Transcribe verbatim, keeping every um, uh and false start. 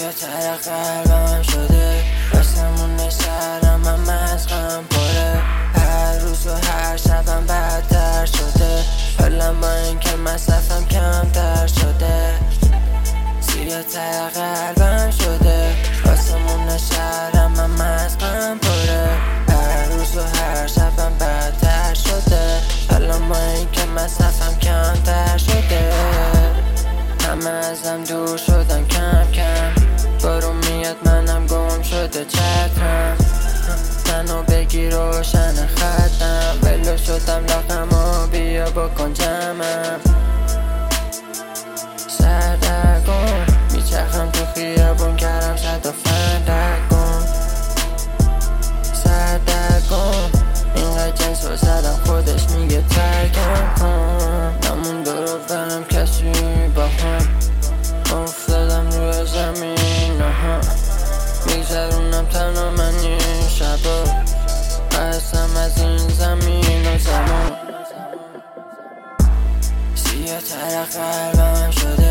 سیاه تر قلبم شده، آسمون شهرم هم از غم پره. هر روز و هر شبم بدتر شده، حالم با اینکه مصرفم کمتر شده. سیاه تر قلبم شده، آسمون شهرم هم از غم پره. هر روز و هر شبم بدتر شده، حالم با اینکه مصرفم کمتر شده. همه ازم دور شدن کم کم، بارون میاد منم گم شده چترم. منو بگی روشن خطم، ولو شدم لاغم و بیا بکن جمعم. سردرگم میچرخم تو خیابون، کردم صد و فندرگم. سردرگم اینقدر جنس رو زدم، خودش میگه ترکم کن. نمون دارو برم کسی با هم، افتادم روی زمین ها. میگذرونم تنها من این شبا، قسم از این زمین و زمان. سیاه تر قلبم شده،